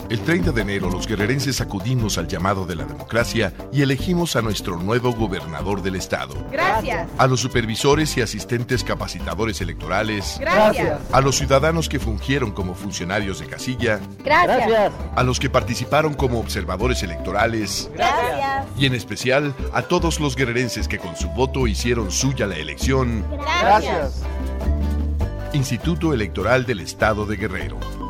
El 30 de enero los guerrerenses acudimos al llamado de la democracia y elegimos a nuestro nuevo gobernador del estado. Gracias. A los supervisores y asistentes capacitadores electorales. Gracias. A los ciudadanos que fungieron como funcionarios de casilla. Gracias. A los que participaron como observadores electorales. Gracias. Y en especial a todos los guerrerenses que con su voto hicieron suya la elección. Gracias. Instituto Electoral del Estado de Guerrero.